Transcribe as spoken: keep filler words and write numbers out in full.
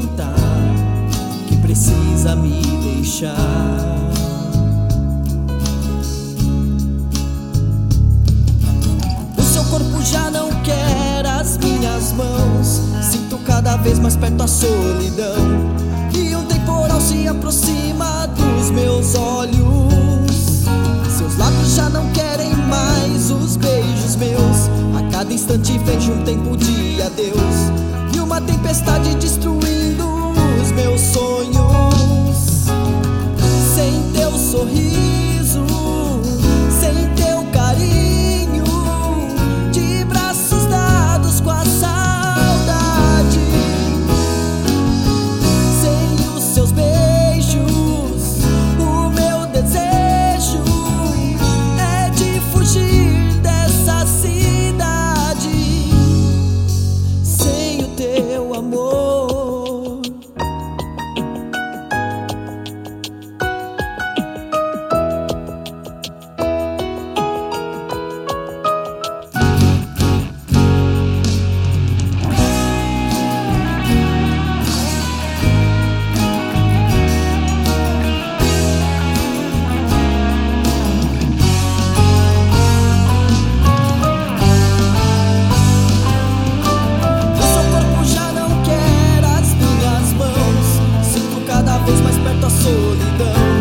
acreditar que precisa me deixar. O seu corpo já não quer as minhas mãos, sinto cada vez mais perto a solidão, e um temporal se aproxima dos meus olhos. Seus lábios já não querem mais os beijos meus, a cada instante vejo um tempo de adeus, e uma tempestade destruindo os meus sonhos. Sem teu sorriso, sem teu carinho, de braços dados com a saudade, sem os seus beijos, o meu desejo é de fugir dessa cidade. Sem o teu amor, mais perto a solidão,